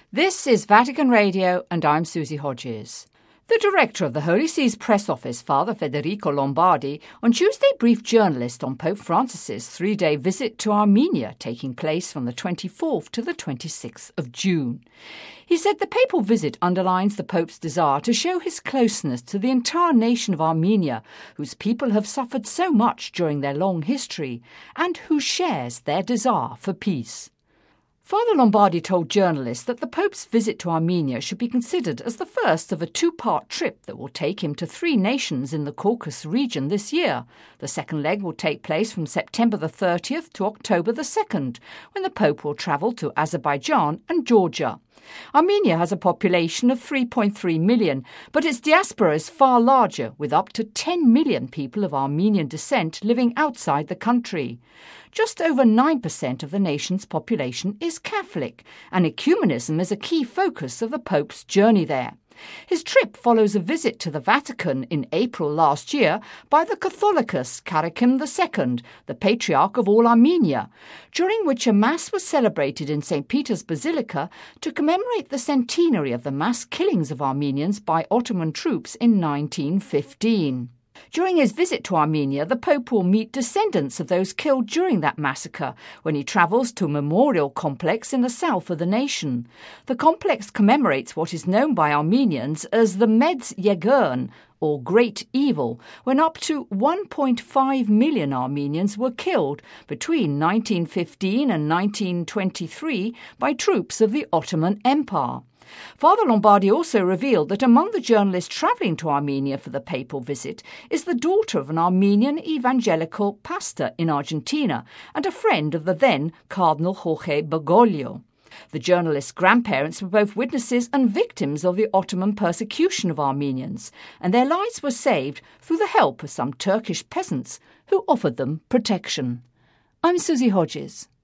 This is Vatican Radio, and I'm Susie Hodges. The director of the Holy See's press office, Father Federico Lombardi, on Tuesday briefed journalists on Pope Francis's three-day visit to Armenia, taking place from the 24th to the 26th of June. He said the papal visit underlines the Pope's desire to show his closeness to the entire nation of Armenia, whose people have suffered so much during their long history, and who shares their desire for peace. Father Lombardi told journalists that the Pope's visit to Armenia should be considered as the first of a two-part trip that will take him to three nations in the Caucasus region this year. The second leg will take place from September the 30th to October the 2nd, when the Pope will travel to Azerbaijan and Georgia. Armenia has a population of 3.3 million, but its diaspora is far larger, with up to 10 million people of Armenian descent living outside the country. Just over 9% of the nation's population is Catholic, and ecumenism is a key focus of the Pope's journey there. His trip follows a visit to the Vatican in April last year by the Catholicos Karakim II, the Patriarch of all Armenia, during which a Mass was celebrated in St. Peter's Basilica to commemorate the centenary of the mass killings of Armenians by Ottoman troops in 1915. During his visit to Armenia, the Pope will meet descendants of those killed during that massacre when he travels to a memorial complex in the south of the nation. The complex commemorates what is known by Armenians as the Medz Yegern, or Great Evil, when up to 1.5 million Armenians were killed between 1915 and 1923 by troops of the Ottoman Empire. Father Lombardi also revealed that among the journalists travelling to Armenia for the papal visit is the daughter of an Armenian evangelical pastor in Argentina and a friend of the then Cardinal Jorge Bergoglio. The journalist's grandparents were both witnesses and victims of the Ottoman persecution of Armenians, and their lives were saved through the help of some Turkish peasants who offered them protection. I'm Susie Hodges.